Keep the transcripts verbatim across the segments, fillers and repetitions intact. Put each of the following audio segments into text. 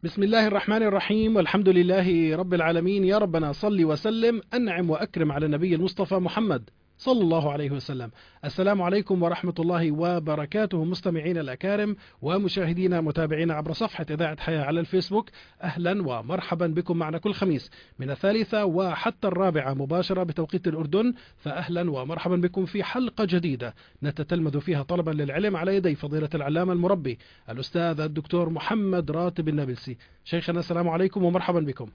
بسم الله الرحمن الرحيم، والحمد لله رب العالمين. يا ربنا صل وسلم أنعم وأكرم على النبي المصطفى محمد صلى الله عليه وسلم. السلام عليكم ورحمة الله وبركاته، مستمعين الأكارم ومشاهدينا متابعين عبر صفحة إذاعة حياة على الفيسبوك. أهلا ومرحبا بكم معنا كل خميس من الثالثة وحتى الرابعة مباشرة بتوقيت الأردن. فأهلا ومرحبا بكم في حلقة جديدة نتتلمذ فيها طلبا للعلم على يدي فضيلة العلامة المربي الأستاذ الدكتور محمد راتب النابلسي. شيخنا السلام عليكم ومرحبا بكم.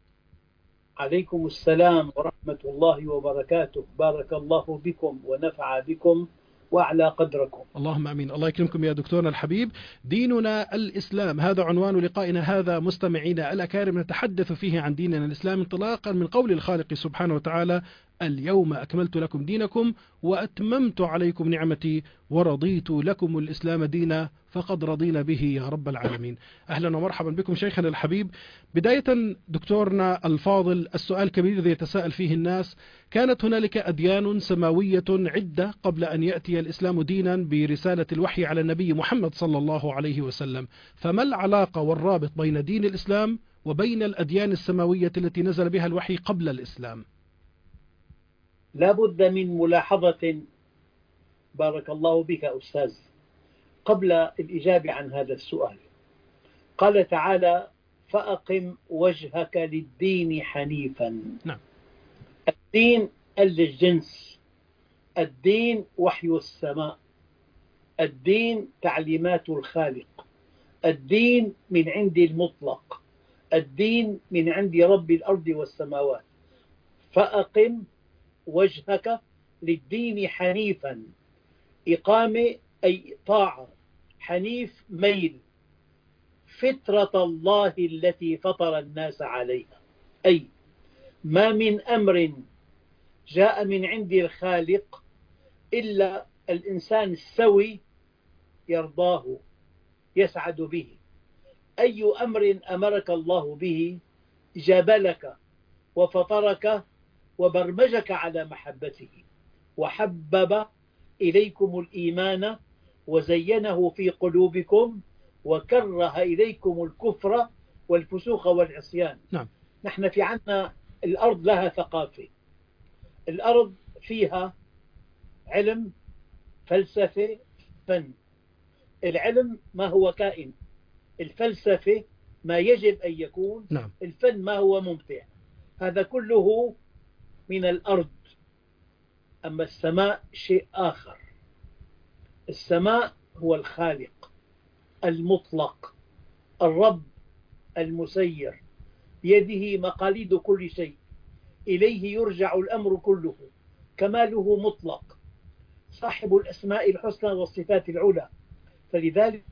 عليكم السلام ورحمة الله وبركاته. بارك الله بكم ونفع بكم وأعلى قدركم. اللهم امين. الله يكرمكم يا دكتورنا الحبيب. ديننا الاسلام، هذا عنوان لقائنا هذا مستمعينا الاكارم، نتحدث فيه عن ديننا الاسلام انطلاقا من قول الخالق سبحانه وتعالى: اليوم اكملت لكم دينكم واتممت عليكم نعمتي ورضيت لكم الاسلام دينا فقد رضينا به يا رب العالمين. اهلا ومرحبا بكم شيخنا الحبيب. بداية دكتورنا الفاضل، السؤال الكبير الذي يتساءل فيه الناس: كانت هنالك أديان سماوية عدة قبل أن يأتي الإسلام دينا برسالة الوحي على النبي محمد صلى الله عليه وسلم، فما العلاقة والرابط بين دين الإسلام وبين الأديان السماوية التي نزل بها الوحي قبل الإسلام؟ لا بد من ملاحظة، بارك الله بك أستاذ، قبل الإجابة عن هذا السؤال. قال تعالى: فأقم وجهك للدين حنيفا. نعم. الدين الجنس، الدين وحي السماء، الدين تعليمات الخالق، الدين من عند المطلق، الدين من عند رب الأرض والسماوات. فأقم وجهك للدين حنيفا، إقامة أي طاعة، حنيف ميل، فطرة الله التي فطر الناس عليها، أي ما من أمر جاء من عند الخالق إلا الإنسان السوي يرضاه يسعد به. أي أمر أمرك الله به جابلك وفطرك وبرمجك على محبته، وحبب إليكم الإيمان وزينه في قلوبكم وكره إليكم الكفر والفسوق والعصيان. نعم. نحن في عنا الأرض لها ثقافة، الأرض فيها علم، فلسفة، فن. العلم ما هو كائن، الفلسفة ما يجب أن يكون، نعم. الفن ما هو ممتع. هذا كله من الأرض. أما السماء شيء آخر. السماء هو الخالق المطلق، الرب المسير، بيده مقاليد كل شيء، إليه يرجع الأمر كله، كماله مطلق، صاحب الأسماء الحسنى والصفات العلى. فلذلك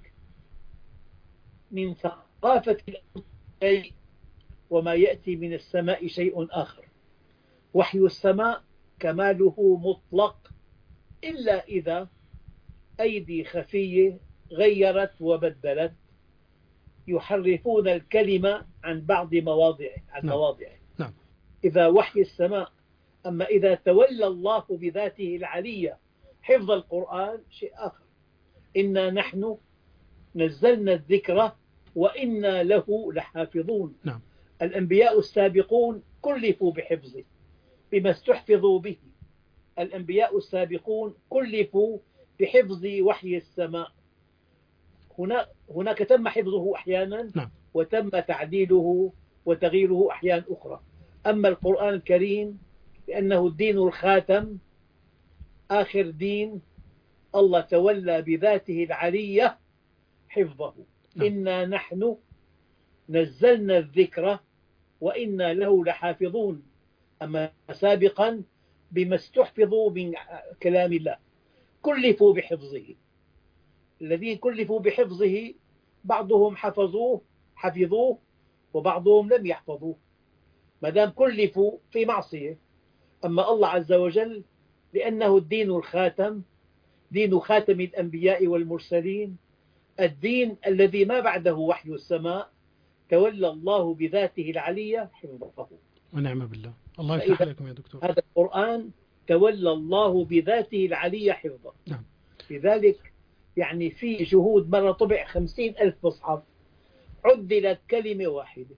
من ثقافة الأرض شيء، وما يأتي من السماء شيء آخر. وحي السماء كماله مطلق، إلا إذا أيدي خفية غيرت وبدلت، يحرفون الكلمة عن بعض مواضعه عن نعم. مواضعه. نعم. إذا وحي السماء. أما إذا تولى الله بذاته العلية حفظ القرآن شيء آخر. إنا نحن نزلنا الذكر وإنا له لحافظون. نعم. الأنبياء السابقون كلفوا بحفظه بما استحفظوا به. الأنبياء السابقون كلفوا بحفظ وحي السماء. هنا هناك تم حفظه أحيانا، نعم. وتم تعديله وتغييره أحيانا أخرى. أما القرآن الكريم لأنه الدين الخاتم، آخر دين، الله تولى بذاته العلية حفظه. نعم. إنا نحن نزلنا الذكر وإنا له لحافظون. أما سابقا بما استحفظوا من كلام الله كلفوا بحفظه. الذين كلفوا بحفظه بعضهم حفظوه حفظوه وبعضهم لم يحفظوه، ما دام كلفوا في معصية. أما الله عز وجل لأنه الدين الخاتم، دين خاتم الأنبياء والمرسلين، الدين الذي ما بعده وحي السماء، تولى الله بذاته العلية حفظه. ونعم بالله. الله يفتح عليكم يا دكتور. هذا القرآن تولى الله بذاته العلية حفظه. نعم. لذلك يعني في جهود، مرة طبع خمسين ألف مصحف، عدلت كلمة واحدة،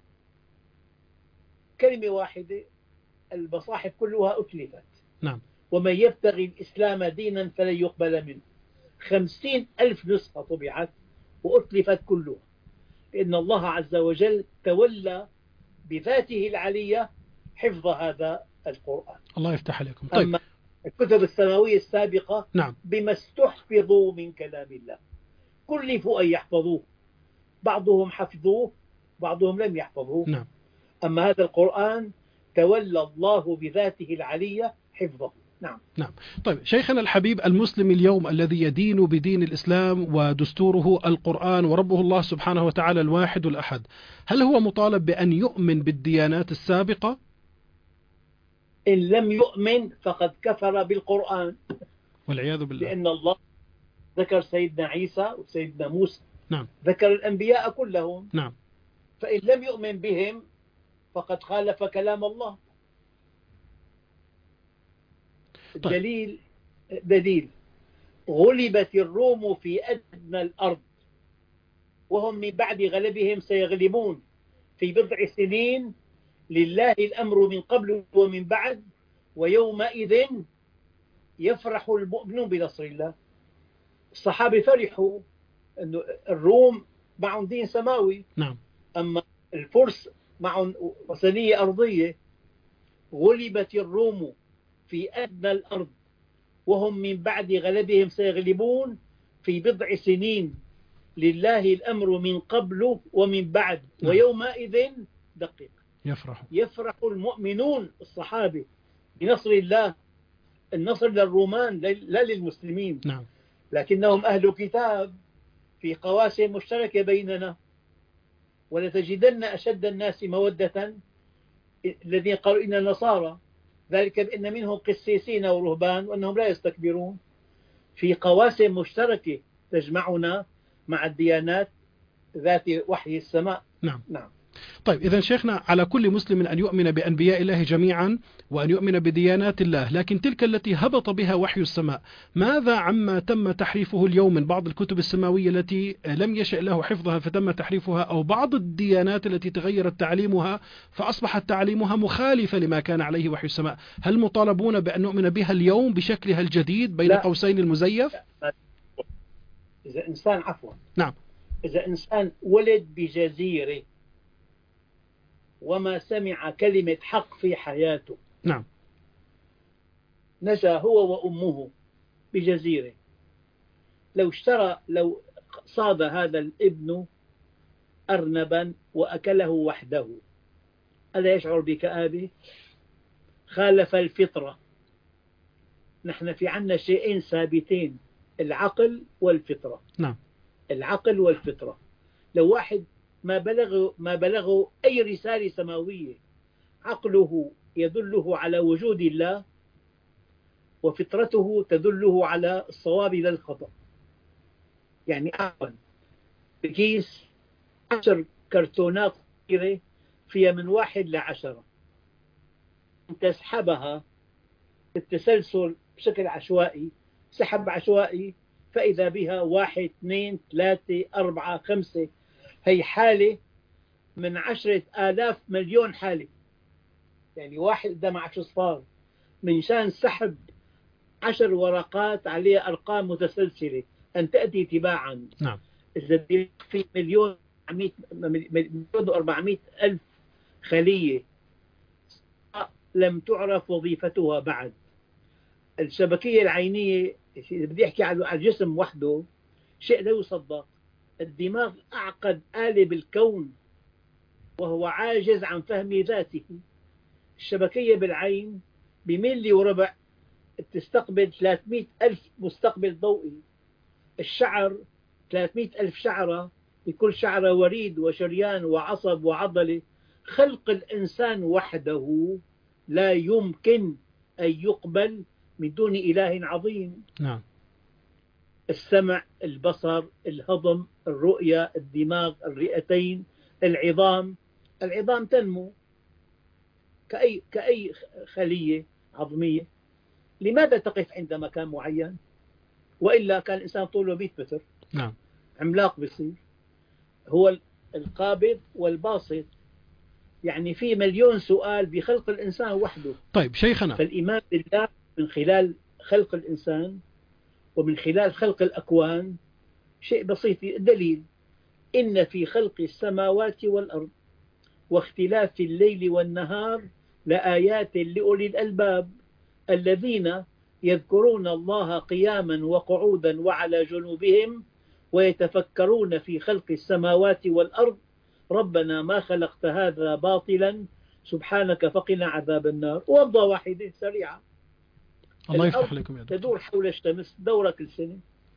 كلمة واحدة، المصاحف كلها أتلفت. نعم. ومن يبتغي الإسلام دينا فلن يقبل منه. خمسين ألف نسخة طبعت وأتلفت كلها، لأن الله عز وجل تولى بذاته العلية حفظ هذا القرآن. الله يفتح عليكم. طيب. أما الكتب السماوية السابقة نعم. بما استحفظوا من كلام الله كلفوا أن يحفظوه، بعضهم حفظوه بعضهم لم يحفظوه. نعم. أما هذا القرآن تولى الله بذاته العلية حفظه. نعم. نعم. طيب شيخنا الحبيب، المسلم اليوم الذي يدين بدين الإسلام ودستوره القرآن وربه الله سبحانه وتعالى الواحد الأحد، هل هو مطالب بأن يؤمن بالديانات السابقة؟ إن لم يؤمن فقد كفر بالقرآن والعياذ بالله. لأن الله ذكر سيدنا عيسى وسيدنا موسى. نعم. ذكر الأنبياء كلهم. نعم. فإن لم يؤمن بهم فقد خالف كلام الله. الدليل دليل غلبت الروم في أدنى الأرض وهم من بعد غلبهم سيغلبون في بضع سنين، لله الأمر من قبل ومن بعد، ويومئذ يفرح المؤمنون بنصر الله. الصحابة فرحوا أن الروم معهم دين سماوي. نعم. أما الفرس معهم وثنية أرضية. غلبت الروم في أدنى الأرض وهم من بعد غلبهم سيغلبون في بضع سنين، لله الأمر من قبل ومن بعد، نعم. ويومئذ دقيق يفرح يفرح المؤمنون الصحابة بنصر الله. النصر للرومان لا للمسلمين. نعم. لكنهم أهل كتاب في قواسم مشتركة بيننا. ولتجدن أشد الناس مودة الذين قالوا إن النصارى، ذلك بأن منهم قسيسين ورهبان وأنهم لا يستكبرون. في قواسم مشتركة تجمعنا مع الديانات ذات وحي السماء. نعم. نعم. طيب إذا شيخنا على كل مسلم أن يؤمن بأنبياء الله جميعا وأن يؤمن بديانات الله، لكن تلك التي هبط بها وحي السماء، ماذا عما تم تحريفه اليوم من بعض الكتب السماوية التي لم يشأ الله حفظها فتم تحريفها، أو بعض الديانات التي تغيرت تعليمها فأصبحت تعليمها مخالفة لما كان عليه وحي السماء؟ هل مطالبون بأن نؤمن بها اليوم بشكلها الجديد بين لا. قوسين المزيف؟ إذا إنسان عفوا نعم. إذا إنسان ولد بجزيرة وما سمع كلمة حق في حياته، نعم. نشأ هو وأمه بجزيرة، لو اشترى لو صاد هذا الابن أرنبا وأكله وحده، ألا يشعر بكآبة؟ خالف الفطرة. نحن في عنا شيئين ثابتين، العقل والفطرة. نعم. العقل والفطرة. لو واحد ما بلغه ما بلغه أي رسالة سماوية، عقله يدله على وجود الله وفطرته تدله على الصواب لا الخطأ. يعني أعلم بكيس عشر كرتونات صغيرة فيها من واحد لعشرة، تسحبها بالتسلسل بشكل عشوائي، سحب عشوائي، فإذا بها واحد اثنين ثلاثة أربعة خمسة. هي حالة من عشرة آلاف مليون حالة، يعني واحد قدام عشر صفار، من شان سحب عشر ورقات عليها أرقام متسلسلة أن تأتي تباعا. نعم. إذا في مليون مليون وأربعمائة ألف خلية لم تعرف وظيفتها بعد. الشبكية العينية، بدي أحكي على الجسم وحده شيء لا يصدق. الدماغ أعقد آلة بالكون وهو عاجز عن فهم ذاته. الشبكية بالعين بملي وربع تستقبل ثلاثمائة ألف مستقبل ضوئي. الشعر ثلاثمائة ألف شعرة، بكل شعرة وريد وشريان وعصب وعضلة. خلق الإنسان وحده لا يمكن أن يقبل من دون إله عظيم. نعم. السمع، البصر، الهضم، الرؤية، الدماغ، الرئتين، العظام. العظام تنمو كأي, كأي خلية عظمية. لماذا تقف عند مكان معين؟ وإلا كان الإنسان طوله مئة متر. نعم. عملاق بيصير. هو القابض والباسط، يعني في مليون سؤال بخلق الإنسان وحده. طيب شيخنا، فالإيمان بالله من خلال خلق الإنسان ومن خلال خلق الأكوان شيء بسيط. دليل: إن في خلق السماوات والأرض واختلاف الليل والنهار لآيات لأولي الألباب الذين يذكرون الله قياما وقعودا وعلى جنوبهم ويتفكرون في خلق السماوات والأرض ربنا ما خلقت هذا باطلا سبحانك فقنا عذاب النار. وضع واحدة سريعة: الله يفتح لكم يا دكتور. تدور حول الشمس دورة كل سنة،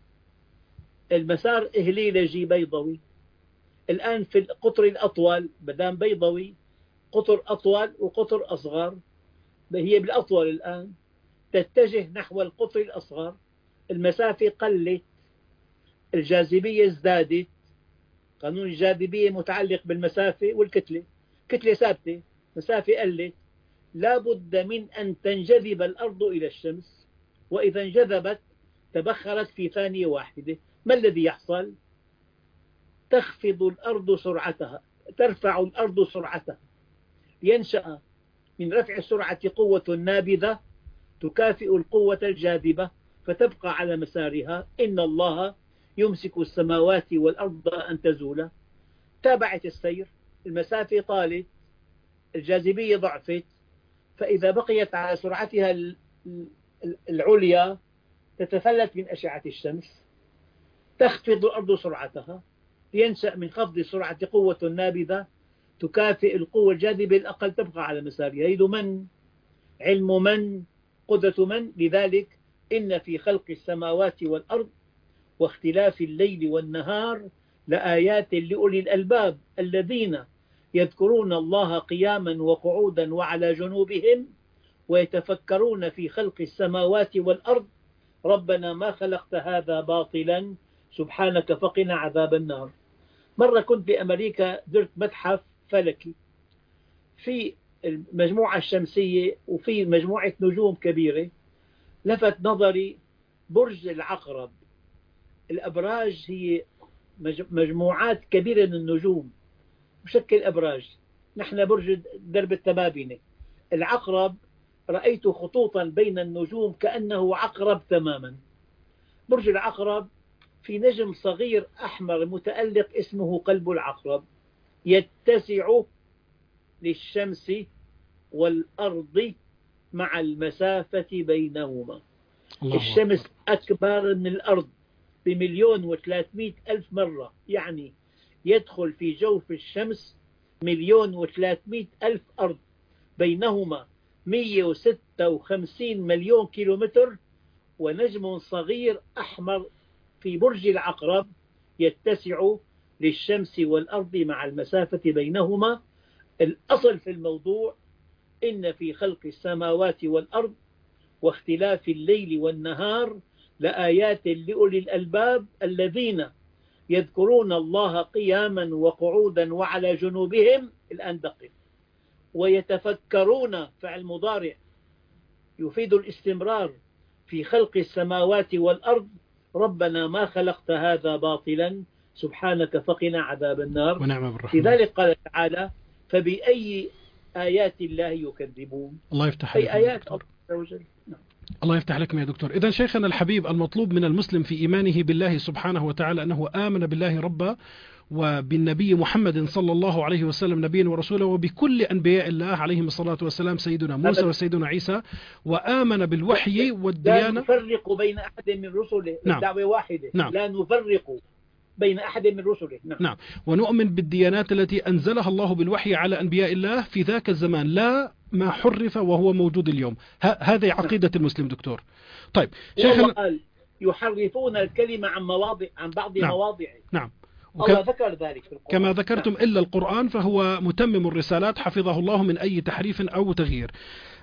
المسار إهليلجي بيضوي. الآن في القطر الأطول بدام بيضوي قطر أطول وقطر أصغر، هي بالأطول الآن تتجه نحو القطر الأصغر، المسافة قلت، الجاذبية ازدادت، قانون الجاذبية متعلق بالمسافة والكتلة، كتلة ثابتة، مسافة قلت، لا بد من أن تنجذب الأرض إلى الشمس، وإذا انجذبت تبخرت في ثانية واحدة. ما الذي يحصل؟ تخفض الأرض سرعتها، ترفع الأرض سرعتها، ينشأ من رفع السرعة قوة نابذة تكافئ القوة الجاذبة فتبقى على مسارها. إن الله يمسك السماوات والأرض أن تزولا. تابعت السير، المسافة طالت، الجاذبية ضعفت، فإذا بقيت على سرعتها العليا تتفلت من أشعة الشمس، تخفض الأرض سرعتها، ينشأ من خفض السرعة قوة نابذة تكافئ القوة الجاذبة الأقل تبقى على مسارها. يد من؟ علم من؟ قدرة من؟ لذلك إن في خلق السماوات والأرض واختلاف الليل والنهار لآيات لأولي الألباب الذين يذكرون الله قياما وقعودا وعلى جنوبهم ويتفكرون في خلق السماوات والأرض ربنا ما خلقت هذا باطلا سبحانك فقنا عذاب النار. مرة كنت بأمريكا زرت متحف فلكي في المجموعة الشمسية وفي مجموعة نجوم كبيرة، لفت نظري برج العقرب. الأبراج هي مجموعات كبيرة من النجوم بشكل أبراج، نحن برج درب التبابنة. العقرب رأيت خطوطا بين النجوم كأنه عقرب تماما. برج العقرب في نجم صغير أحمر متألق اسمه قلب العقرب، يتسع للشمس والأرض مع المسافة بينهما. الشمس أكبر من الأرض بمليون وثلاثمائة ألف مرة، يعني يدخل في جوف الشمس مليون وثلاثمائة ألف أرض، بينهما مئة وستة وخمسين مليون كيلومتر. ونجم صغير أحمر في برج العقرب يتسع للشمس والأرض مع المسافة بينهما. الأصل في الموضوع إن في خلق السماوات والأرض واختلاف الليل والنهار لآيات لأولي الألباب الذين يذكرون الله قياما وقعودا وعلى جنوبهم. الآن دقق: ويتفكرون، فعل مضارع يفيد الاستمرار، في خلق السماوات والأرض ربنا ما خلقت هذا باطلا سبحانك فقنا عذاب النار. ونعم بالرحمن. لذلك قال تعالى: فبأي آيات الله يكذبون. الله يفتح أي آيات الله عز وجل. الله يفتح لكم يا دكتور. إذن شيخنا الحبيب، المطلوب من المسلم في إيمانه بالله سبحانه وتعالى أنه آمن بالله ربا وبالنبي محمد صلى الله عليه وسلم نبيا ورسولا وبكل أنبياء الله عليهم الصلاة والسلام، سيدنا موسى وسيدنا عيسى، وآمن بالوحي والديانة. لا نفرق بين أحد من رسله. نعم. الدعوة واحدة. نعم. لا نفرق بين أحد من رسله. نعم. نعم. ونؤمن بالديانات التي أنزلها الله بالوحي على أنبياء الله في ذاك الزمان، لا ما حرف وهو موجود اليوم. هذه عقيدة المسلم دكتور. طيب شيخنا قال يحرفون الكلمة عن مواضع عن بعض نعم. مواضعه. نعم. الله ذكر ذلك في القرآن. كما ذكرتم إلا القرآن فهو متمم الرسالات حفظه الله من أي تحريف أو تغيير.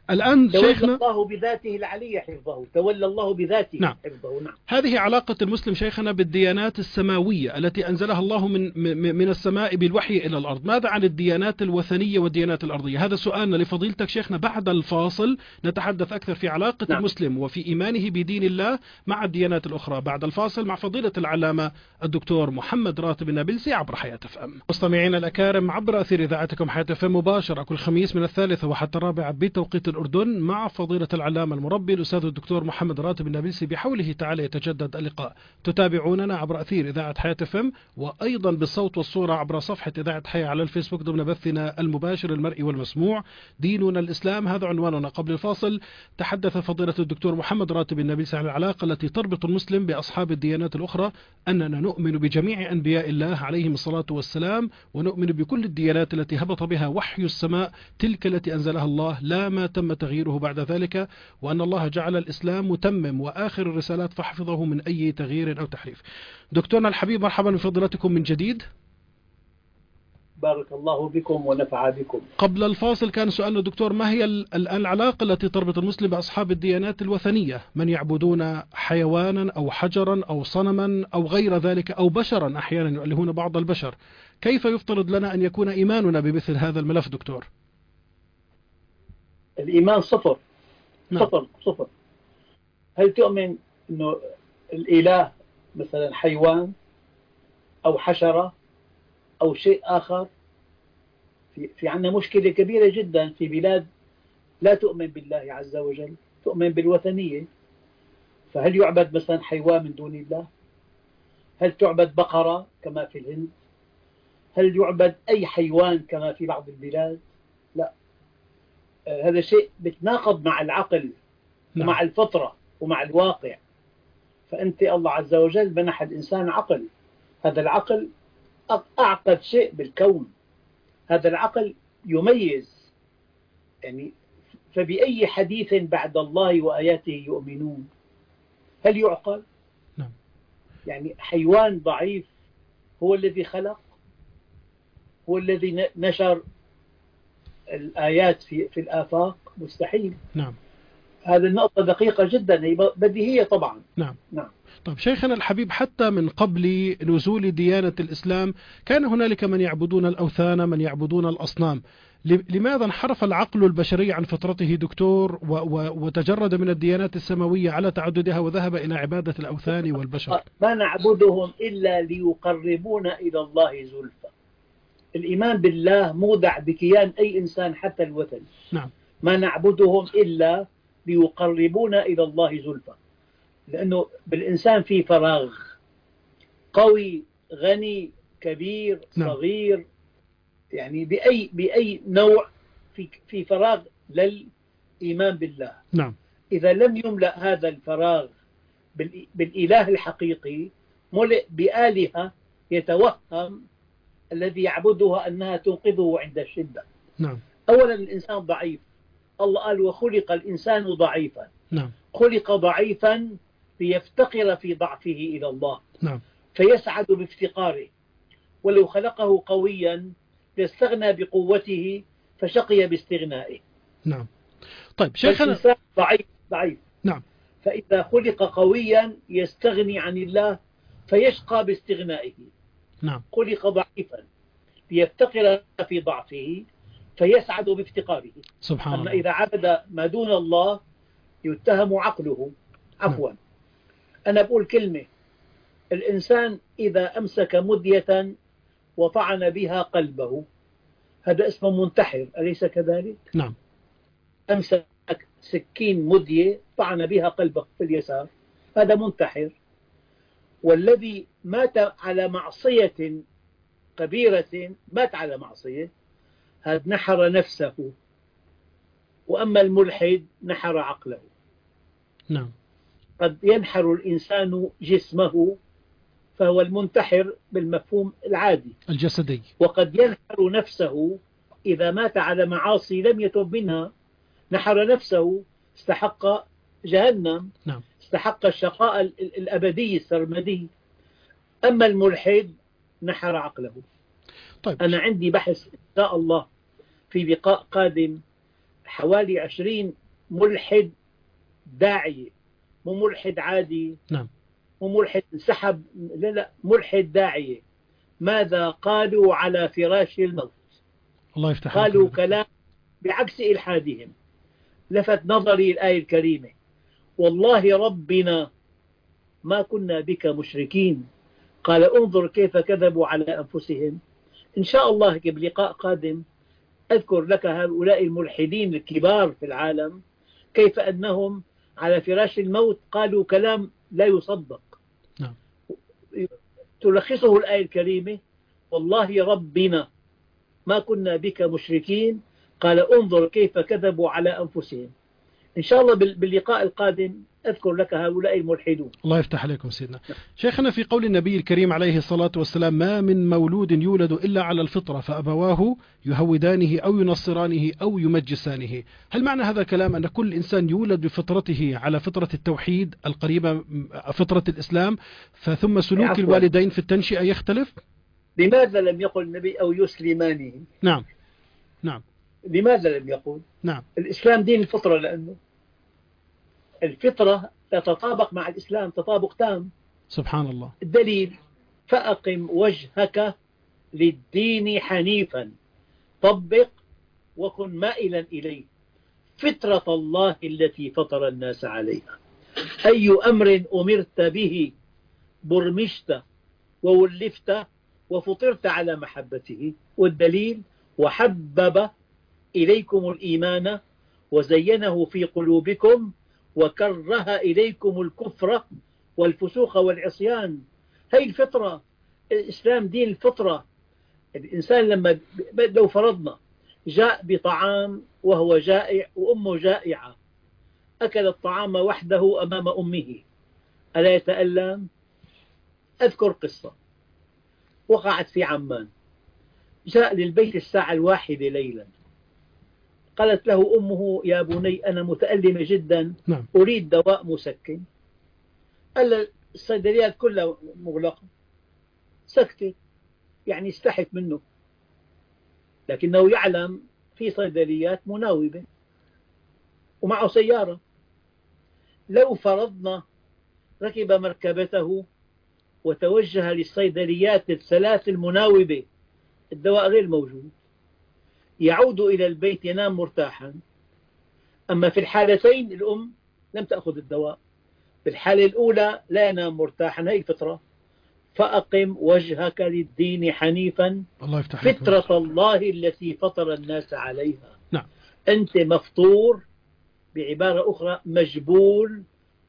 الآن تولى شيخنا الله بذاته العلي حفظه، تولى الله بذاته نعم. حفظه. نعم. هذه علاقة المسلم شيخنا بالديانات السماوية التي أنزلها الله من من السماء بالوحي إلى الأرض. ماذا عن الديانات الوثنية والديانات الأرضية؟ هذا سؤالنا لفضيلتك شيخنا. بعد الفاصل نتحدث أكثر في علاقة نعم. المسلم وفي إيمانه بدين الله مع الديانات الأخرى. بعد الفاصل مع فضيلة العلامة الدكتور محمد راتب النابلسي عبر حياة اف ام. مستمعينا الأكارم، عبر أثير إذاعتكم حياة اف ام مباشرة كل خميس من الثالثة وحتى الرابعة بتوقيت الأردن مع فضيلة العلامة المربي الأستاذ الدكتور محمد راتب النابلسي بحوله تعالى يتجدد اللقاء. تتابعوننا عبر أثير إذاعة حياة اف ام وأيضا بالصوت والصورة عبر صفحة إذاعة حياة على الفيسبوك ضمن بثنا المباشر المرئي والمسموع. ديننا الإسلام، هذا عنواننا. قبل الفاصل تحدث فضيلة الدكتور محمد راتب النابلسي عن العلاقة التي تربط المسلم بأصحاب الديانات الأخرى، أننا نؤمن بجميع أنبياء الله عليهم الصلاة والسلام، ونؤمن بكل الديانات التي هبط بها وحي السماء تلك التي أنزلها الله لا ما تم تغييره بعد ذلك، وأن الله جعل الإسلام متمم وآخر الرسالات فحفظه من أي تغيير أو تحريف. دكتورنا الحبيب، مرحبا بفضيلتكم من جديد. بارك الله بكم ونفع بكم. قبل الفاصل كان سؤالنا دكتور، ما هي العلاقة التي تربط المسلم بأصحاب الديانات الوثنية، من يعبدون حيوانا أو حجرا أو صنما أو غير ذلك أو بشرا، أحيانا يؤلهون بعض البشر. كيف يفترض لنا أن يكون إيماننا بمثل هذا الملف دكتور؟ الإيمان صفر. نعم. صفر صفر. هل تؤمن أنه الإله مثلا حيوان أو حشرة أو شيء آخر؟ في, في عندنا مشكلة كبيرة جدا في بلاد لا تؤمن بالله عز وجل، تؤمن بالوثنية. فهل يعبد مثلا حيوان من دون الله؟ هل تعبد بقرة كما في الهند؟ هل يعبد أي حيوان كما في بعض البلاد؟ لا. آه هذا شيء بتناقض مع العقل نعم. ومع الفطرة ومع الواقع. فأنت الله عز وجل منح الإنسان عقل، هذا العقل أعقد شيء بالكون، هذا العقل يميز. يعني فبأي حديث بعد الله وآياته يؤمنون؟ هل يعقل؟ نعم. يعني حيوان ضعيف هو الذي خلق، هو الذي نشر الآيات في, في الآفاق؟ مستحيل. نعم. هذه النقطة دقيقة جدا، هي بديهية طبعا. نعم. نعم. طيب شيخنا الحبيب، حتى من قبل نزول ديانة الإسلام كان هنالك من يعبدون الأوثان، من يعبدون الأصنام. لماذا انحرف العقل البشري عن فطرته دكتور وتجرد من الديانات السماوية على تعددها وذهب إلى عبادة الأوثان والبشر؟ ما نعبدهم إلا ليقربونا إلى الله زلفى. الإيمان بالله مودع بكيان أي إنسان حتى الوثن. نعم. ما نعبدهم إلا ليقربونا إلى الله زلفى، لأنه بالإنسان في فراغ، قوي غني كبير صغير. نعم. يعني بأي بأي نوع في في فراغ للإيمان بالله. نعم. إذا لم يملأ هذا الفراغ بالإله الحقيقي، ملئ بآلهة يتوهم الذي يعبدها أنها تنقذه عند الشدة. نعم. أولا الإنسان ضعيف، الله قال وخلق الإنسان ضعيفا. نعم. خلق ضعيفا ليفتقر في ضعفه إلى الله. نعم. فيسعد بافتقاره، ولو خلقه قويا لاستغنى بقوته فشقي باستغنائه. نعم. طيب شيخنا، الإنسان ضعيف ضعيف. نعم. فإذا خلق قويا يستغني عن الله فيشقى باستغنائه. نعم. خلق ضعيفا ليفتقر في ضعفه فيسعد بافتقاره. سبحان أما الله. إذا عبد ما دون الله يتهم عقله. عفوا. نعم. أنا بقول كلمة، الإنسان إذا أمسك مدية وطعن بها قلبه هذا اسمه منتحر، أليس كذلك؟ نعم. أمسك سكين مدية طعن بها قلبه في اليسار، هذا منتحر. والذي مات على معصية كبيرة، مات على معصية، هذا نحر نفسه. وأما الملحد نحر عقله. نعم. قد ينحر الإنسان جسمه فهو المنتحر بالمفهوم العادي الجسدي، وقد ينحر نفسه إذا مات على معاصي لم يتب منها، نحر نفسه، استحق جهنم. نعم. استحق الشقاء الأبدي السرمدي. أما الملحد نحر عقله. طيب. أنا عندي بحث إن شاء الله في لقاء قادم حوالي عشرين ملحد داعية، مو ملحد عادي، نعم، مو ملحد انسحب، لا لا، ملحد داعية. ماذا قالوا على فراش الموت؟ الله يفتح قالوا عليكم. كلام بعكس إلحادهم. لفت نظري الآية الكريمة: والله ربنا ما كنا بك مشركين. قال انظر كيف كذبوا على أنفسهم. إن شاء الله بلقاء قادم أذكر لك هؤلاء الملحدين الكبار في العالم كيف أنهم على فراش الموت قالوا كلام لا يصدق. نعم. تلخصه الآية الكريمة: والله ربنا ما كنا بك مشركين. قال انظر كيف كذبوا على أنفسهم. إن شاء الله باللقاء القادم أذكر لك هؤلاء الملحدون. الله يفتح عليكم سيدنا. شيخنا، في قول النبي الكريم عليه الصلاة والسلام: ما من مولود يولد إلا على الفطرة فأبواه يهودانه أو ينصرانه أو يمجسانه، هل معنى هذا الكلام أن كل إنسان يولد بفطرته على فطرة التوحيد القريبة فطرة الإسلام، فثم سلوك عفواً. الوالدين في التنشئة يختلف؟ لماذا لم يقل النبي أو يسلمانه؟ نعم نعم لماذا لم يقول؟ نعم. الإسلام دين الفطرة، لأنه الفطرة تتطابق مع الإسلام تطابق تام. سبحان الله. الدليل: فأقم وجهك للدين حنيفا طبق وكن مائلا إليه فطرة الله التي فطر الناس عليها. أي أمر أمرت به برمشت وولفت وفطرت على محبته. والدليل: وحبب إليكم الإيمان وزينه في قلوبكم وكره إليكم الكفر والفسوق والعصيان. هي الفطرة. الإسلام دين الفطرة. الإنسان لما لو فرضنا جاء بطعام وهو جائع وأمه جائعة، أكل الطعام وحده أمام أمه، ألا يتألم؟ أذكر قصة وقعت في عمان. جاء للبيت الساعة الواحدة ليلا. قالت له أمه: يا بني أنا متألمة جدا، نعم. أريد دواء مسكن. قال الصيدليات كلها مغلقة. سكتت، يعني استحت منه، لكنه يعلم في صيدليات مناوبة ومعه سيارة. لو فرضنا ركب مركبته وتوجه للصيدليات الثلاث المناوبة، الدواء غير موجود، يعود إلى البيت ينام مرتاحا. أما في الحالتين الأم لم تأخذ الدواء. في الحالة الأولى لا ينام مرتاحا، هي الفطرة. فأقم وجهك للدين حنيفا الله يفتح فطرة الله التي فطر الناس عليها. نعم. أنت مفطور، بعبارة أخرى مجبول،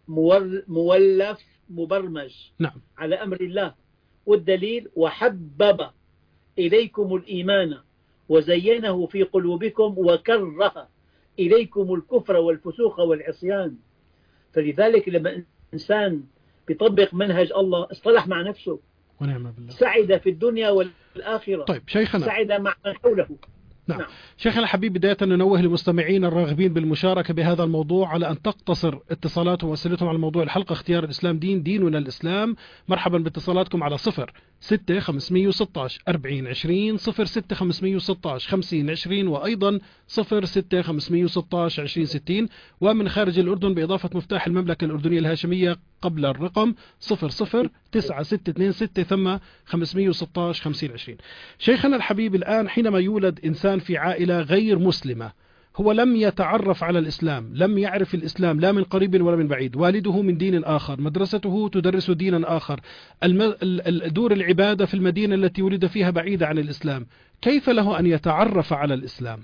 مولف، مبرمج نعم. على أمر الله. والدليل: وحبب إليكم الإيمان وزينه في قلوبكم وكره إليكم الكفر والفسوق والعصيان. فلذلك لما إنسان بيطبق منهج الله اصطلح مع نفسه، ونعم بالله، سعد في الدنيا والآخرة. طيب شيخنا، سعد مع من حوله. نعم. نعم. شيخنا الحبيب، بداية ننوه للمستمعين الراغبين بالمشاركة بهذا الموضوع على أن تقتصر اتصالاتهم وأسئلتهم على موضوع الحلقة: اختيار الإسلام دين، ديننا الإسلام. مرحبا باتصالاتكم على صفر ستة خمسمية وستاش أربعين عشرين، صفر ستة خمسمية وستاش خمسين عشرين، وأيضا صفر ستة خمسمية وستاش عشرين ستين، ومن خارج الأردن بإضافة مفتاح المملكة الأردنية الهاشمية قبل الرقم صفر صفر تسعة ستة اثنين ستة ثم خمسمية وستاش خمسين عشرين. شيخنا الحبيب، الآن حينما يولد إنسان في عائلة غير مسلمة، هو لم يتعرف على الإسلام، لم يعرف الإسلام لا من قريب ولا من بعيد، والده من دين آخر، مدرسته تدرس دينا آخر، دور العبادة في المدينة التي ولد فيها بعيدة عن الإسلام، كيف له أن يتعرف على الإسلام؟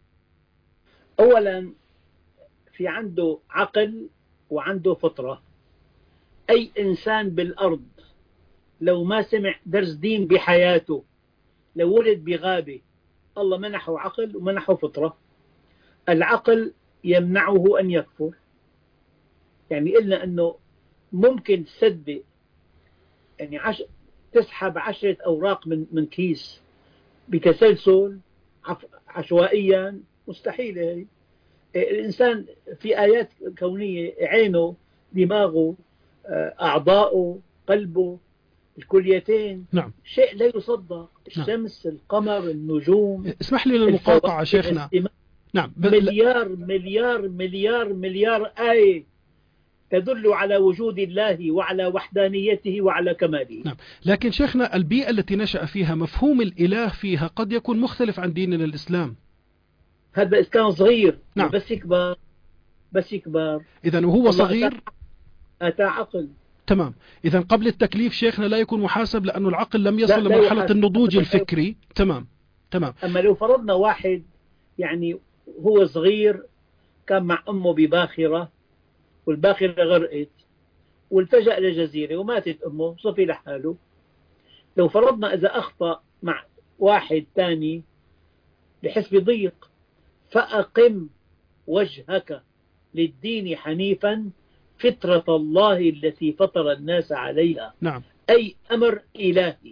أولا، في عنده عقل وعنده فطرة. أي إنسان بالأرض لو ما سمع درس دين بحياته، لو ولد بغابة، الله منحه عقل ومنحه فطرة. العقل يمنعه أن يكفر. يعني قلنا أنه ممكن تصدق، يعني عش... تسحب عشرة أوراق من من كيس بتسلسل عف... عشوائيا، مستحيل. هي الإنسان في آيات كونية، عينه، دماغه، أعضاؤه، قلبه، الكليتين، نعم. شيء لا يصدق. نعم. الشمس، القمر، النجوم. اسمح لي للمقاطعة شيخنا، نعم. مليار مليار مليار مليار آية تدل على وجود الله وعلى وحدانيته وعلى كماله. نعم. لكن شيخنا البيئة التي نشأ فيها مفهوم الإله فيها قد يكون مختلف عن ديننا الإسلام. هذا إذا كان صغير. نعم. بس يكبر بس يكبر إذن وهو صغير أتى عقل. تمام. إذن قبل التكليف شيخنا لا يكون محاسب لأنه العقل لم يصل لمرحلة النضوج الفكري. تمام تمام. أما لو فرضنا واحد يعني هو صغير كان مع أمه بباخرة والباخرة غرقت والتجأ لجزيرة وماتت أمه صفي لحاله، لو فرضنا إذا أخطأ مع واحد ثاني بحس بضيق، فأقم وجهك للدين حنيفا فطرة الله التي فطر الناس عليها. نعم. أي أمر إلهي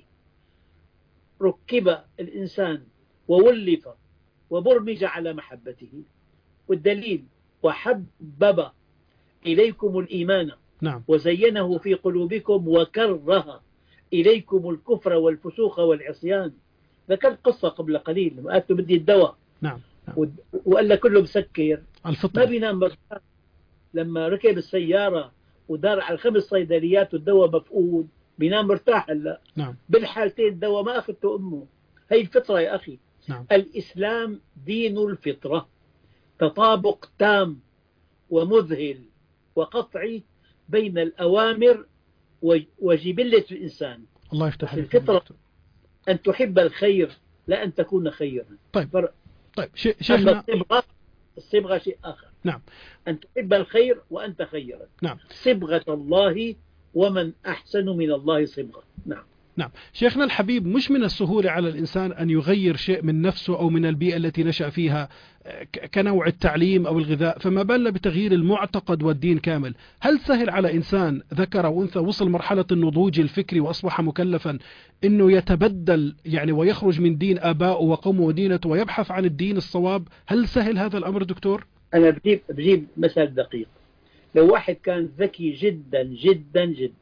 ركب الإنسان وولف وبرمج على محبته. والدليل وحبب إليكم الإيمان نعم. وزينه في قلوبكم وكره إليكم الكفر والفسوق والعصيان. ذكرت قصة قبل قليل لما قالت له بدي الدواء. نعم. نعم. وقال له كله مسكر الفطر. ما بينام مرتاح. لما ركب السيارة ودار على الخمس صيدليات والدواء مفقود بينام مرتاح هلا. نعم. بالحالتين الدواء ما أخذته أمه. هي الفطرة يا أخي. نعم. الإسلام دين الفطرة، تطابق تام ومذهل وقطعي بين الأوامر وجبلة الإنسان. الله يفتح عليك. الفطرة أن تحب الخير لا أن تكون خيرا. طيب فرق. طيب شيخنا الصبغة, الصبغة شيء آخر. نعم. أن تحب الخير وأنت خيرا. نعم. صبغة الله ومن أحسن من الله صبغة. نعم. نعم. شيخنا الحبيب، مش من السهولة على الإنسان أن يغير شيء من نفسه أو من البيئة التي نشأ فيها كنوع التعليم أو الغذاء، فما بالنا بتغيير المعتقد والدين كامل. هل سهل على إنسان ذكر وأنثى وصل مرحلة النضوج الفكري وأصبح مكلفا أنه يتبدل يعني ويخرج من دين آبائه وقومه ودينته ويبحث عن الدين الصواب؟ هل سهل هذا الأمر دكتور؟ أنا بجيب, بجيب مثال دقيق. لو واحد كان ذكي جدا جدا جدا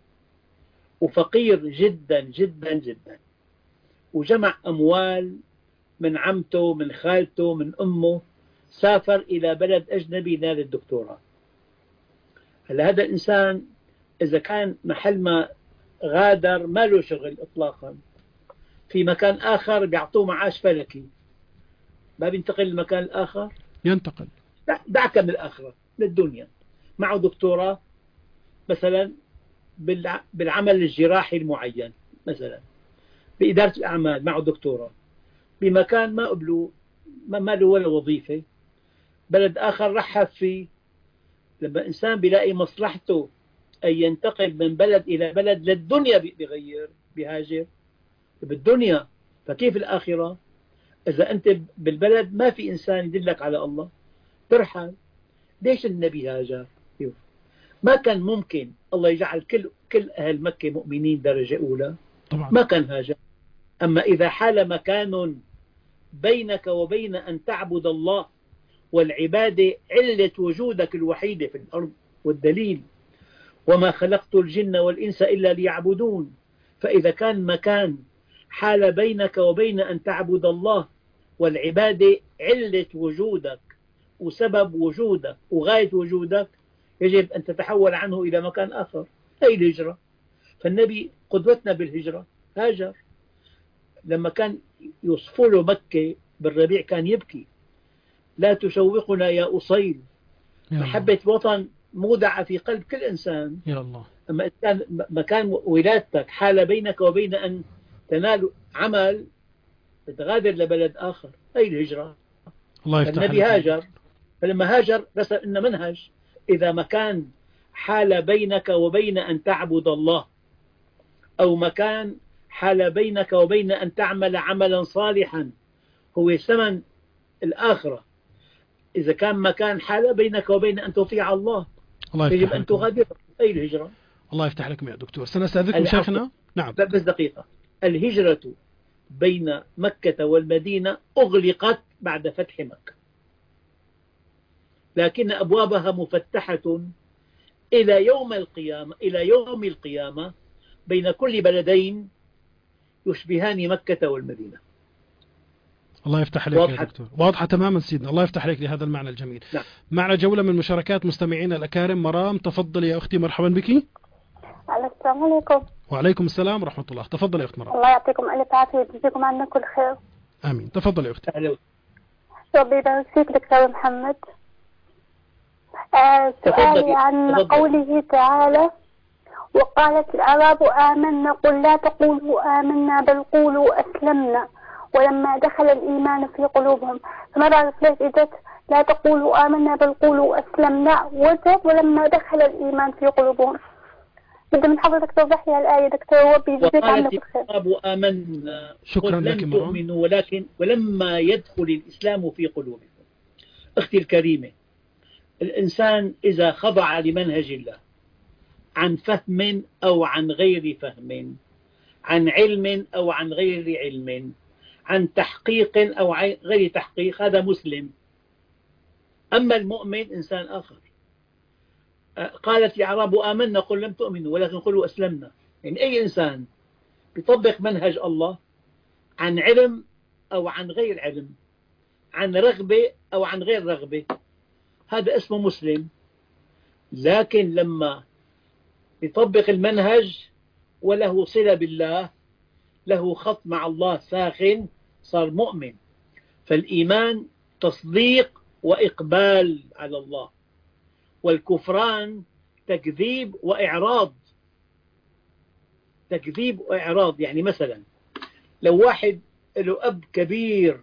وفقير جدا جدا جدا وجمع أموال من عمته من خالته من أمه، سافر إلى بلد أجنبي نال الدكتوراه. هلا هذا الإنسان إذا كان محل ما غادر ما له شغل إطلاقا، في مكان آخر بيعطوه معاش فلكي، ما بينتقل للمكان الآخر؟ ينتقل. دعك من الآخرة للدنيا. معه دكتوراه مثلا بالعمل الجراحي المعين، مثلا بإدارة الأعمال معه دكتوراه، بمكان ما قبلوا ما له ولا وظيفة، بلد آخر رحب فيه. لما إنسان بيلاقي مصلحته أن ينتقل من بلد إلى بلد للدنيا بيغير بيهاجر بالدنيا، فكيف الآخرة؟ إذا أنت بالبلد ما في إنسان يدلك على الله ترحل. ليش النبي هاجر؟ ما كان ممكن الله يجعل كل كل أهل مكة مؤمنين درجة أولى طبعا. ما كان هاجر. أما إذا حال مكان بينك وبين أن تعبد الله والعبادة علة وجودك الوحيدة في الأرض، والدليل وما خلقت الجن والإنس إلا ليعبدون. فإذا كان مكان حال بينك وبين أن تعبد الله والعبادة علة وجودك وسبب وجودك وغاية وجودك، يجب أن تتحول عنه إلى مكان آخر. هي الهجرة. فالنبي قدوتنا بالهجرة هاجر. لما كان يوصفوا له مكة بالربيع كان يبكي، لا تشوقنا يا أصيل. محبة وطن مودعة في قلب كل إنسان. يا الله. أما كان مكان ولادتك حال بينك وبين أن تنال عمل تغادر لبلد آخر، هي الهجرة. الله يفتح عليك. النبي هاجر، فلما هاجر رسل إن منهج. إذا مكان حال بينك وبين أن تعبد الله، أو مكان حال بينك وبين أن تعمل عملا صالحا هو ثمن الآخرة، إذا كان مكان حال بينك وبين أن تطيع الله، الله يجب أن تغادر. أي الهجرة. الله يفتح لكم يا دكتور. سنستأذنكم شيخنا. نعم. بس دقيقة. الهجرة بين مكة والمدينة أغلقت بعد فتح مكة، لكن أبوابها مفتحة إلى يوم القيامة. إلى يوم القيامة بين كل بلدين يشبهان مكة والمدينة. الله يفتح عليك يا دكتور، واضحة تماما سيدنا، الله يفتح عليك لهذا المعنى الجميل. نعم. معنا جولة من مشاركات مستمعينا الأكارم. مرام تفضل يا أختي، مرحبا بك. السلام عليكم. وعليكم السلام ورحمة الله، تفضل يا أخت مرام. الله يعطيكم ألف عافية ويجزيكم عنا كل خير. آمين، تفضل يا أختي. أهلا. ربي يبارك فيك دكتور محمد. آه سؤالي عن تفضل. قوله تعالى: وقالت الأعراب آمنا قل لا تقولوا آمنا بل قولوا أسلمنا ولما دخل الإيمان في قلوبهم. فما بعرف ليش إجت لا تقولوا آمنا بل قولوا أسلمنا وجد ولما دخل الإيمان في قلوبهم. بدي من حضرتك توضح لي الآية دكتور. ربي يجزيك عنا كل خير. وقالت الأعراب آمنا شكرا لك مرام. تؤمنوا ولكن ولما يدخل الإسلام في قلوبكم. أختي الكريمة، الإنسان إذا خضع لمنهج الله عن فهم أو عن غير فهم، عن علم أو عن غير علم، عن تحقيق أو غير تحقيق، هذا مسلم. أما المؤمن إنسان آخر. قالت الأعراب آمنا قل لم تؤمنوا ولكن قلوا أسلمنا. يعني أي إنسان يطبق منهج الله عن علم أو عن غير علم، عن رغبة أو عن غير رغبة، هذا اسمه مسلم. لكن لما يطبق المنهج وله صلة بالله، له خط مع الله ساخن، صار مؤمن. فالإيمان تصديق وإقبال على الله، والكفران تكذيب وإعراض. تكذيب وإعراض يعني مثلا لو واحد له أب كبير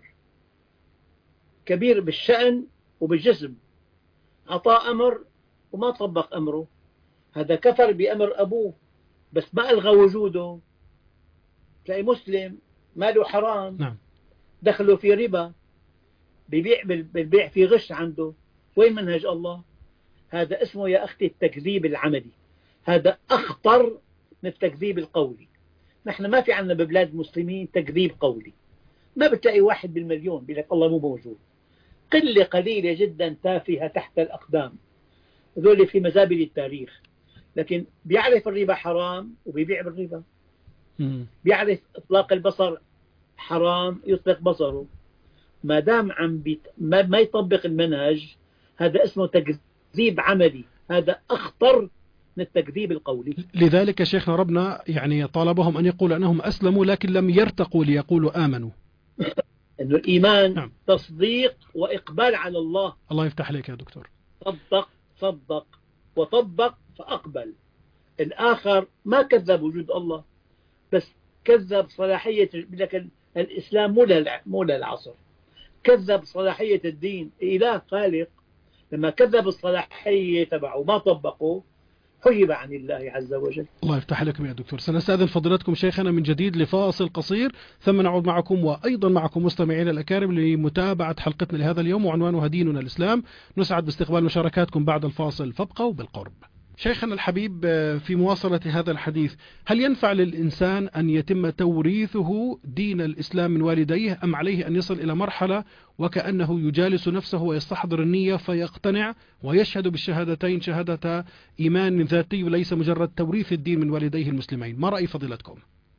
كبير بالشأن وبالجسم، أعطاه أمر وما طبق أمره، هذا كفر بأمر أبوه بس ما ألغى وجوده. تلاقي مسلم ماله حرام، نعم. دخله في ربا، بيبيع بالبيع في غش عنده، وين منهج الله؟ هذا اسمه يا أختي التكذيب العملي، هذا أخطر من التكذيب القولي. نحن ما في عندنا ببلاد المسلمين تكذيب قولي، ما بتلاقي واحد بالمليون بيقول لك الله مو موجود، قلة قليلة جدا تافهة تحت الأقدام، هذول في مزابل التاريخ. لكن بيعرف الربا حرام وبيبيع بالربا، بيعرف إطلاق البصر حرام يطلق بصره. ما دام عم بيت ما, ما يطبق المنهج، هذا اسمه تكذيب عملي، هذا أخطر من التكذيب القولي. لذلك شيخنا ربنا يعني طالبهم أن يقولوا أنهم أسلموا لكن لم يرتقوا ليقولوا آمنوا. أنه الإيمان نعم. تصديق وإقبال على الله. الله يفتح عليك يا دكتور. صدق صدق وطبق فأقبل. الآخر ما كذب وجود الله بس كذب صلاحية، لكن الإسلام مو للعصر، كذب صلاحية الدين. إله خالق لما كذب الصلاحية تبعه وما طبقه حجب عن الله عز وجل. الله يفتح لكم يا دكتور. سنستأذن فضيلتكم شيخنا من جديد لفاصل قصير، ثم نعود معكم وأيضا معكم مستمعينا الأكارم لمتابعة حلقتنا لهذا اليوم وعنوانها ديننا الإسلام. نسعد باستقبال مشاركاتكم بعد الفاصل، فابقوا بالقرب. شيخنا الحبيب، في مواصلة هذا الحديث، هل ينفع للإنسان أن يتم توريثه دين الإسلام من والديه، أم عليه أن يصل إلى مرحلة وكأنه يجالس نفسه ويستحضر النية فيقتنع ويشهد بالشهادتين شهادة إيمان ذاتي وليس مجرد توريث الدين من والديه المسلمين؟ ما رأي فضيلتكم؟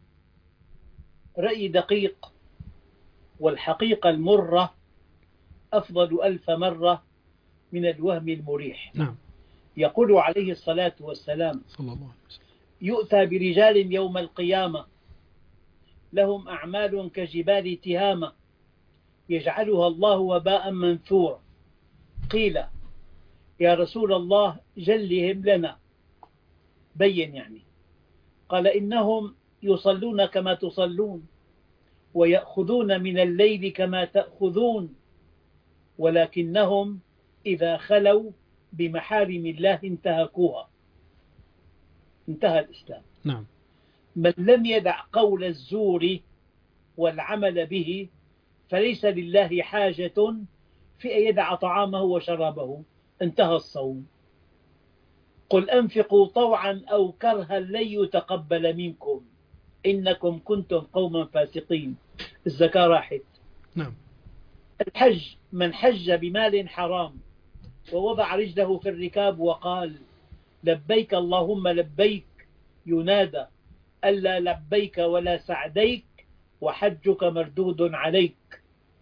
رأي دقيق، والحقيقة المرة أفضل ألف مرة من الوهم المريح. نعم. يقول عليه الصلاة والسلام صلى الله عليه وسلم: يؤتى برجال يوم القيامة لهم أعمال كجبال تهامة يجعلها الله وباء منثورا. قيل يا رسول الله جلهم لنا، بين يعني. قال إنهم يصلون كما تصلون ويأخذون من الليل كما تأخذون، ولكنهم إذا خلوا بمحارم الله انتهكوها. انتهى الإسلام. نعم. من لم يدع قول الزور والعمل به فليس لله حاجة في أن يدع طعامه وشرابه. انتهى الصوم. قل أنفقوا طوعا أو كرها لن يتقبل منكم إنكم كنتم قوما فاسقين. الزكاة راحت. نعم. الحج، من حج بمال حرام ووضع رجله في الركاب وقال لبيك اللهم لبيك، ينادى ألا لبيك ولا سعديك وحجك مردود عليك.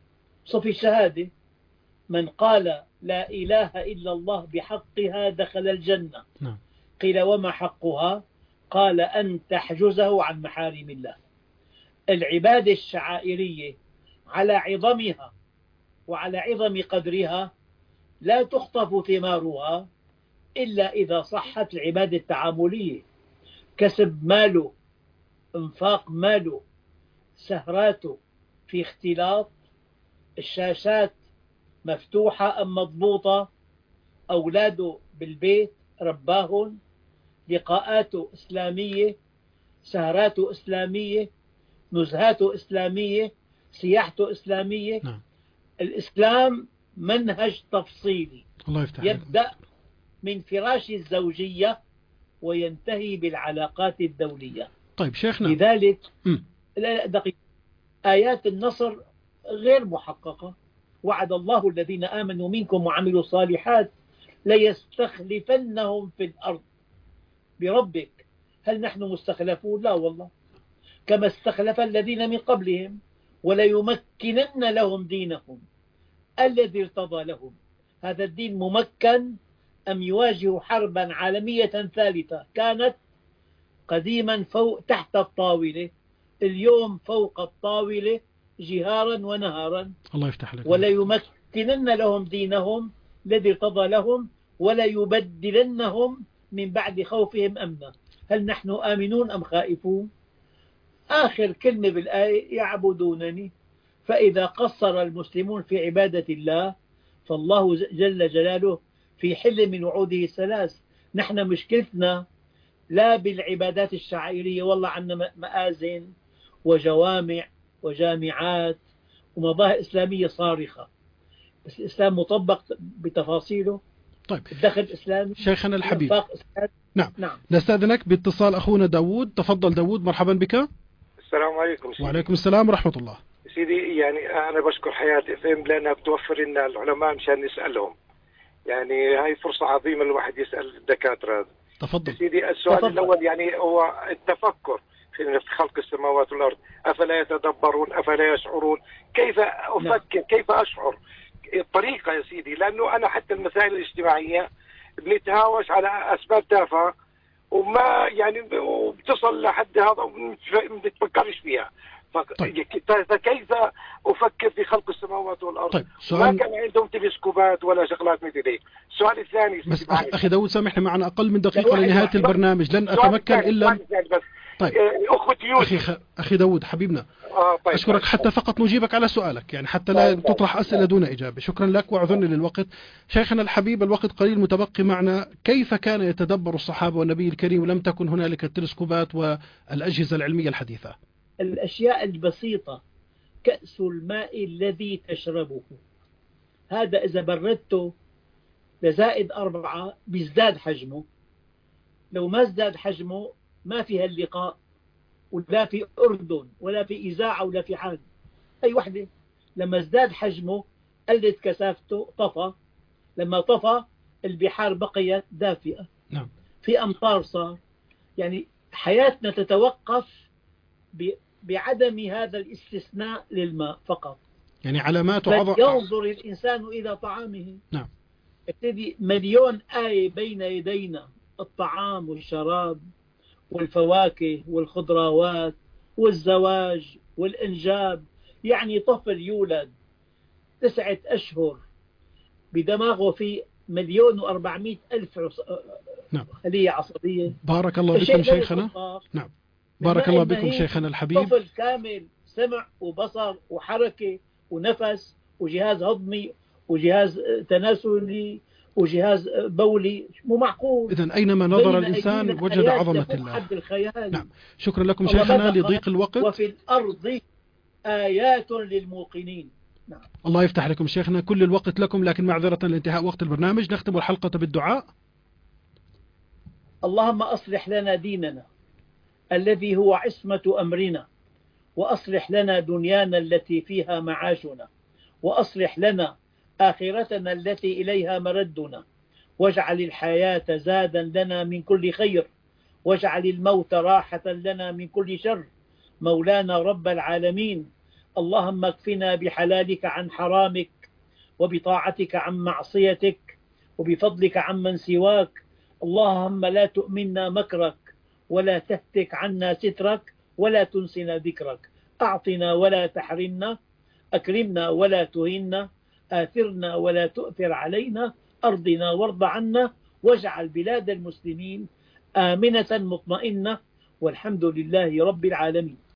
صفي الشهادة: من قال لا إله إلا الله بحقها دخل الجنة. نعم. قيل وما حقها؟ قال أن تحجزه عن محارم الله. العبادة الشعائرية على عظمها وعلى عظم قدرها لا تخطف ثمارها إلا إذا صحت العبادة التعاملية، كسب ماله، انفاق ماله، سهراته في اختلاط، الشاشات مفتوحة أم مضبوطة، أولاده بالبيت رباهن، لقاءاته إسلامية، سهراته إسلامية، نزهاته إسلامية، سياحته إسلامية. نعم. الإسلام منهج تفصيلي الله يفتح يبدأ لك. من فراش الزوجية وينتهي بالعلاقات الدولية. طيب شيخنا. لذلك م. لا دقيقة. آيات النصر غير محققة. وعد الله الذين آمنوا منكم وعملوا الصالحات ليستخلفنهم في الأرض. بربك هل نحن مستخلفون؟ لا والله. كما استخلف الذين من قبلهم وليمكنن لهم دينهم الذي ارتضى لهم. هذا الدين ممكن أم يواجه حربا عالمية ثالثة كانت قديما فوق تحت الطاولة، اليوم فوق الطاولة جهارا ونهارا. الله يفتح لك. ولا يمكنن لهم دينهم الذي ارتضى لهم ولا يبدلنهم من بعد خوفهم أمنا. هل نحن آمنون أم خائفون؟ آخر كلمة بالآية: يعبدونني. فإذا قصر المسلمون في عبادة الله فالله جل جلاله في حل من وعوده الثلاث. نحن مشكلتنا لا بالعبادات الشعائرية، والله عندنا مآذن وجوامع وجامعات ومظاهر إسلامية صارخة، بس الإسلام مطبق بتفاصيله. طيب الدخل الإسلامي، شيخنا الحبيب. نعم. نعم. نستأذنك باتصال أخونا داود. تفضل داود، مرحبا بك. السلام عليكم سيدي. وعليكم السلام ورحمة الله. سيدي يعني أنا بشكر حياة اف ام لأنها بتوفر لنا العلماء مشان نسألهم، يعني هاي فرصة عظيمة الواحد يسأل الدكاترة. تفضل سيدي. السؤال تفضل. الأول يعني هو التفكر في خلق السماوات والأرض. أفلا يتدبرون؟ أفلا يشعرون؟ كيف أفكر؟ كيف أشعر؟ الطريقة يا سيدي، لأنه أنا حتى المسائل الاجتماعية بنتهاوش على أسباب تافهة وما يعني وبتصل لحد هذا وما بتفكرش فيها. طيب. فكيف أفكر في خلق السماوات والأرض؟ طيب. سؤال... ما كان عندهم تلسكوبات ولا شغلات مثل هيك. السؤال الثاني بس أخي داود سامحني، معنا أقل من دقيقة لنهاية البرنامج، لن أتمكن إلا. طيب أخوتي يوسف. أخي, أخي داود حبيبنا. آه طيب. أشكرك حتى فقط نجيبك على سؤالك، يعني حتى لا طيب. تطرح أسئلة دون إجابة. شكرا لك واعذرني للوقت. شيخنا الحبيب الوقت قليل متبقي معنا. كيف كان يتدبر الصحابة والنبي الكريم ولم تكن هنالك التلسكوبات والأجهزة العلمية الحديثة؟ الأشياء البسيطة: كأس الماء الذي تشربه، هذا إذا بردته لزائد أربعة بيزداد حجمه، لو ما ازداد حجمه ما في هاللقاء ولا في أردن ولا في إذاعة ولا في حد. أي وحدة لما ازداد حجمه قلت كثافته طفى، لما طفى البحار بقيت دافئة. نعم. في أمطار صار. يعني حياتنا تتوقف بعدم هذا الاستثناء للماء فقط. يعني علامات وعظ... ينظر الإنسان إلى طعامه. نعم. ابتدي مليون آية بين يدينا: الطعام والشراب والفواكه والخضروات والزواج والإنجاب. يعني طفل يولد تسعة أشهر بدماغه في مليون وأربعمائة ألف نعم. خلية عصبية. بارك الله بكم شيخنا. نعم. بارك الله بكم شيخنا الحبيب. طفل كامل سمع وبصر وحركة ونفس وجهاز هضمي وجهاز تناسلي وجهاز بولي، مو معقول. إذن أينما نظر الإنسان وجد عظمة الله. حد الخيال. نعم. شكرا لكم شيخنا لضيق الوقت. وفي الأرض آيات للموقنين. نعم. الله يفتح لكم شيخنا، كل الوقت لكم، لكن معذرة لانتهاء وقت البرنامج نختم الحلقة بالدعاء. اللهم أصلح لنا ديننا الذي هو عصمة أمرنا، وأصلح لنا دنيانا التي فيها معاشنا، وأصلح لنا آخرتنا التي إليها مردنا، واجعل الحياة زادا لنا من كل خير، واجعل الموت راحة لنا من كل شر. مولانا رب العالمين، اللهم اكفنا بحلالك عن حرامك، وبطاعتك عن معصيتك، وبفضلك عمن سواك. اللهم لا تؤمنا مكرك، ولا تهتك عنا سترك، ولا تنسنا ذكرك. أعطنا ولا تحرمنا، أكرمنا ولا تهنا، آثرنا ولا تؤثر علينا، أرضنا وارض عنا، واجعل بلاد المسلمين آمنة مطمئنة، والحمد لله رب العالمين.